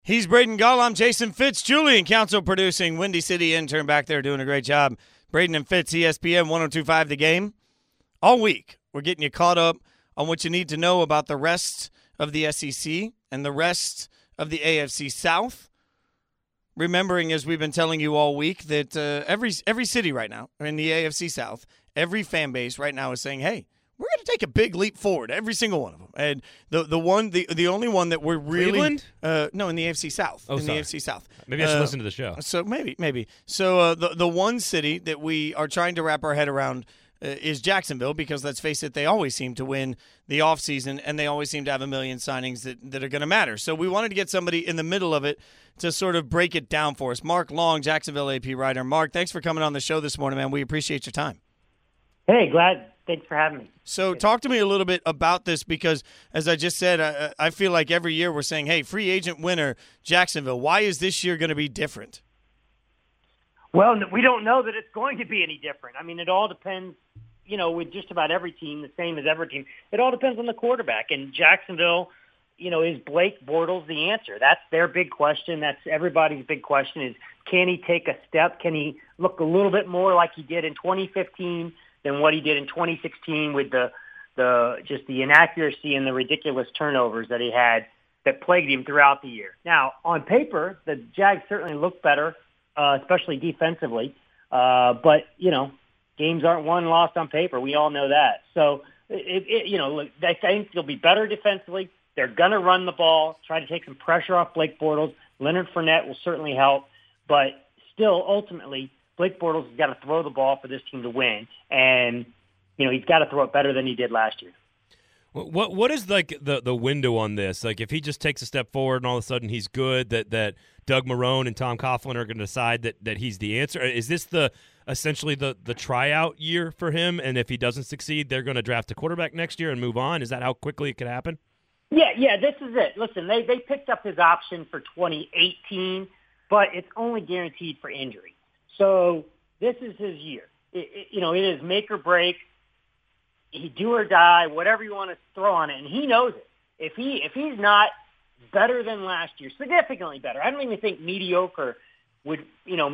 He's Braden Gull. I'm Jason Fitz. Julian Council producing. Windy City intern back there doing a great job. Braden and Fitz, ESPN 102.5 The Game. All week, we're getting you caught up on what you need to know about the rest of the SEC and the rest of the AFC South. Remembering, as we've been telling you all week, that every city right now in the AFC South, every fan base right now is saying, hey, we're going to take a big leap forward, every single one of them. And the only one that we're really Cleveland? No, in the AFC South. Oh, in sorry. the AFC South. Maybe I should listen to the show. So maybe. So the one city that we are trying to wrap our head around is Jacksonville, because let's face it, they always seem to win the offseason, and they always seem to have a million signings that are going to matter. So we wanted to get somebody in the middle of it to sort of break it down for us. Mark Long, Jacksonville AP writer. Mark, thanks for coming on the show this morning, man. We appreciate your time. Hey, glad. Thanks for having me. So talk to me a little bit about this, because, as I just said, I feel like every year we're saying, hey, free agent winner, Jacksonville. Why is this year going to be different? Well, we don't know that it's going to be any different. I mean, it all depends, with just about every team, the same as every team. It all depends on the quarterback. And Jacksonville, is Blake Bortles the answer? That's their big question. That's everybody's big question is, can he take a step? Can he look a little bit more like he did in 2015 than what he did in 2016 with the inaccuracy and the ridiculous turnovers that he had that plagued him throughout the year? Now, on paper, the Jags certainly look better, especially defensively. But, games aren't won and lost on paper. We all know that. So, I think they'll be better defensively. They're going to run the ball, try to take some pressure off Blake Bortles. Leonard Fournette will certainly help. But still, ultimately, Blake Bortles has got to throw the ball for this team to win. And, he's got to throw it better than he did last year. What is like the window on this? Like, if he just takes a step forward and all of a sudden he's good, that Doug Marrone and Tom Coughlin are going to decide that he's the answer? Is this essentially the tryout year for him? And if he doesn't succeed, they're going to draft a quarterback next year and move on? Is that how quickly it could happen? Yeah, this is it. Listen, they picked up his option for 2018, but it's only guaranteed for injury. So this is his year. It is make or break. He do or die, whatever you want to throw on it, and he knows it. If he's not better than last year, significantly better, I don't even think mediocre would,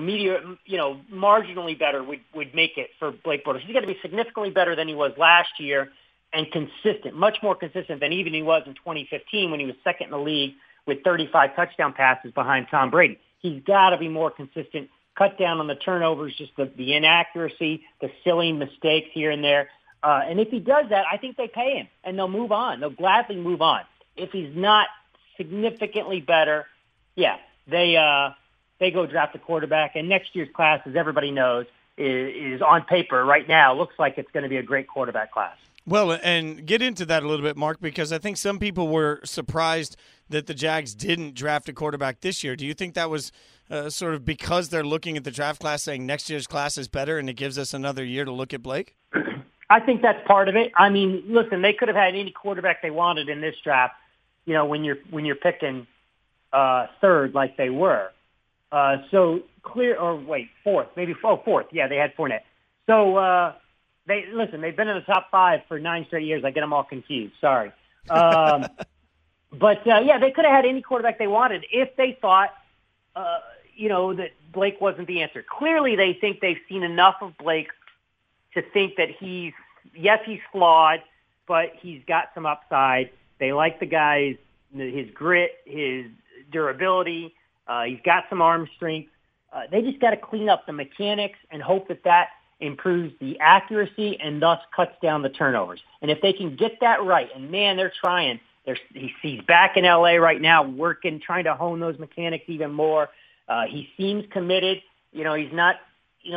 marginally better would make it for Blake Bortles. He's got to be significantly better than he was last year, and consistent, much more consistent than even he was in 2015 when he was second in the league with 35 touchdown passes behind Tom Brady. He's got to be more consistent, cut down on the turnovers, just the inaccuracy, the silly mistakes here and there. And if he does that, I think they pay him, and they'll move on. They'll gladly move on. If he's not significantly better, they go draft a quarterback. And next year's class, as everybody knows, is on paper right now, looks like it's going to be a great quarterback class. Well, and get into that a little bit, Mark, because I think some people were surprised that the Jags didn't draft a quarterback this year. Do you think that was sort of because they're looking at the draft class saying next year's class is better and it gives us another year to look at Blake? I think that's part of it. I mean, listen, they could have had any quarterback they wanted in this draft, when you're picking third like they were. Fourth. Yeah, they had Fournette. So they've been in the top 5 for 9 straight years. I get them all confused. Sorry. But they could have had any quarterback they wanted if they thought, that Blake wasn't the answer. Clearly, they think they've seen enough of Blake to think that he's flawed, but he's got some upside. They like the guy's, his grit, his durability. He's got some arm strength. They just got to clean up the mechanics and hope that improves the accuracy and thus cuts down the turnovers. And if they can get that right, and man, they're trying. He's back in LA right now working, trying to hone those mechanics even more. He seems committed. He's not, he's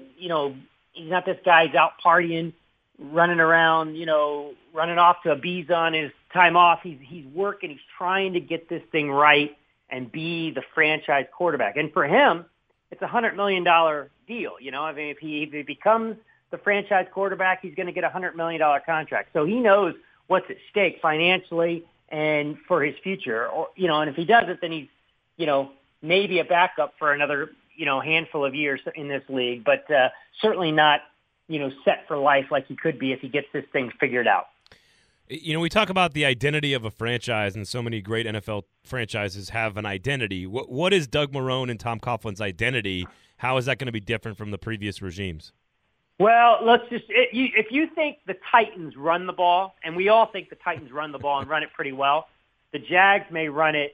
not this guy's out partying, running around, running off to Ibiza on his time off. He's working. He's trying to get this thing right and be the franchise quarterback. And for him, it's a $100 million deal. I mean, if he becomes the franchise quarterback, he's going to get a $100 million contract. So he knows what's at stake financially and for his future. And if he does it, then he's, maybe a backup for another, handful of years in this league, but certainly not, set for life like he could be if he gets this thing figured out. You know, we talk about the identity of a franchise, and so many great NFL franchises have an identity. What is Doug Marrone and Tom Coughlin's identity? How is that going to be different from the previous regimes? Well, if you think the Titans run the ball, and we all think the Titans run the ball and run it pretty well, the Jags may run it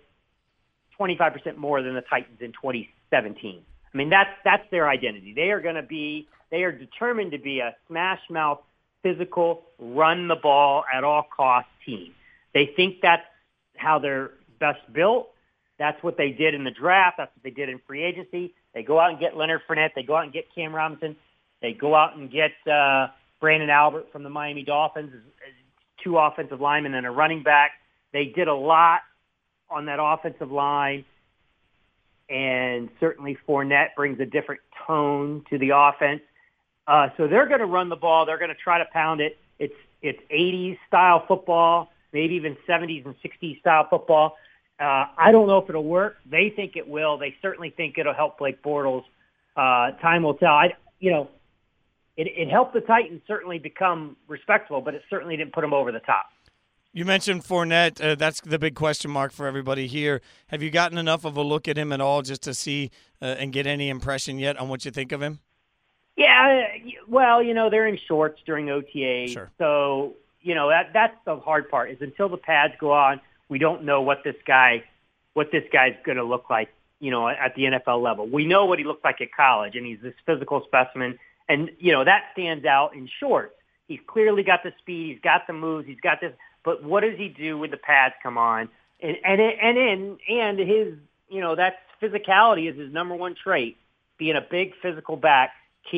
25% more than the Titans in 2017. I mean, that's their identity. They are determined to be a smash mouth, physical, run the ball at all costs team. They think that's how they're best built. That's what they did in the draft. That's what they did in free agency. They go out and get Leonard Fournette. They go out and get Cam Robinson. They go out and get Brandon Albert from the Miami Dolphins, 2 offensive linemen and a running back. They did a lot on that offensive line, and certainly Fournette brings a different tone to the offense. So they're going to run the ball. They're going to try to pound it. It's 80s style football, maybe even 70s and 60s style football. I don't know if it'll work. They think it will. They certainly think it'll help Blake Bortles. Time will tell. It helped the Titans certainly become respectable, but it certainly didn't put them over the top. You mentioned Fournette. That's the big question mark for everybody here. Have you gotten enough of a look at him at all just to see and get any impression yet on what you think of him? Yeah, well, they're in shorts during OTA. Sure. So, that's the hard part is until the pads go on, we don't know what this guy's going to look like, at the NFL level. We know what he looked like at college, and he's this physical specimen. And, that stands out in shorts. He's clearly got the speed. He's got the moves. He's got this. But what does he do when the pads come on? And his, that physicality is his number one trait, being a big physical back.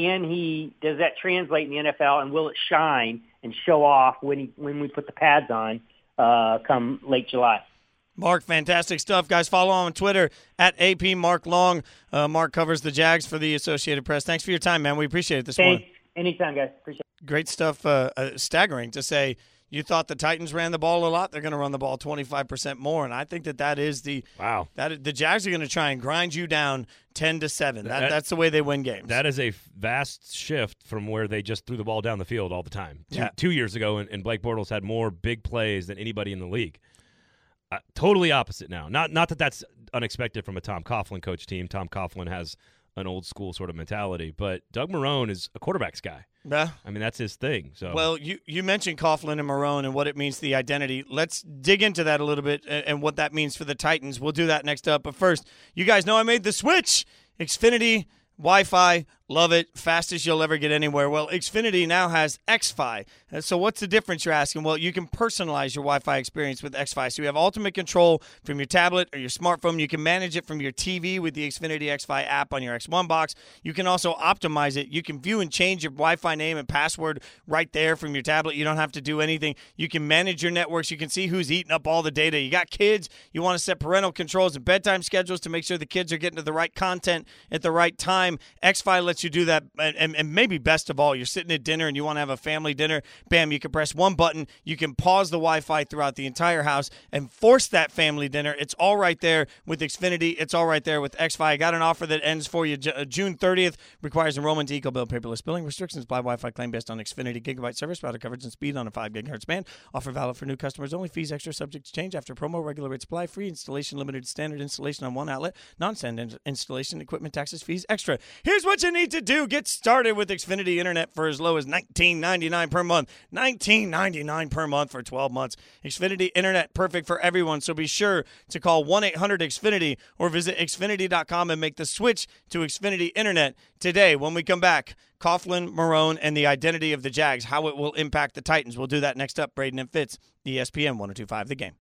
Does that translate in the NFL, and will it shine and show off when we put the pads on come late July? Mark, fantastic stuff. Guys, follow on Twitter at AP Mark Long. Mark covers the Jags for the Associated Press. Thanks for your time, man. We appreciate it this morning. Anytime, guys. Appreciate it. Great stuff. Staggering to say you thought the Titans ran the ball a lot. They're going to run the ball 25% more, and I think that is the wow. The Jags are going to try and grind you down 10-7. That's the way they win games. That is a vast shift from where they just threw the ball down the field all the time. Yeah. 2 years ago, and Blake Bortles had more big plays than anybody in the league. Totally opposite now. Not that that's unexpected from a Tom Coughlin coach team. Tom Coughlin has an old school sort of mentality, but Doug Marrone is a quarterback's guy. Yeah. I mean, that's his thing. So, well, you mentioned Coughlin and Marrone and what it means to the identity. Let's dig into that a little bit and what that means for the Titans. We'll do that next up. But first, you guys know I made the switch. Xfinity Wi-Fi, love it, fastest you'll ever get anywhere. Well, Xfinity now has XFi. So what's the difference, you're asking? Well, you can personalize your Wi-Fi experience with XFi. So you have ultimate control from your tablet or your smartphone. You can manage it from your TV with the Xfinity XFi app on your X1 box. You can also optimize it. You can view and change your Wi-Fi name and password right there from your tablet. You don't have to do anything. You can manage your networks. You can see who's eating up all the data. You got kids. You want to set parental controls and bedtime schedules to make sure the kids are getting to the right content at the right time. XFi lets you do that, and maybe best of all, you're sitting at dinner and you want to have a family dinner. Bam, you can press one button. You can pause the Wi-Fi throughout the entire house and force that family dinner. It's all right there with Xfinity. It's all right there with XFi. I got an offer that ends for you June 30th. Requires enrollment to EcoBill paperless billing. Restrictions apply. Wi-Fi claim based on Xfinity gigabyte service, router coverage, and speed on a 5 gigahertz band. Offer valid for new customers only. Fees extra, subject to change after promo. Regular rate supply. Free installation. Limited to standard installation on one outlet. Non-standard installation. Equipment taxes. Fees extra. Here's what you need to do. Get started with Xfinity Internet for as low as $19.99 per month. $19.99 per month for 12 months. Xfinity Internet, perfect for everyone. So be sure to call 1-800-XFINITY or visit Xfinity.com and make the switch to Xfinity Internet today. When we come back, Coughlin, Marrone, and the identity of the Jags, how it will impact the Titans. We'll do that next up. Braden and Fitz, ESPN 102.5 The Game.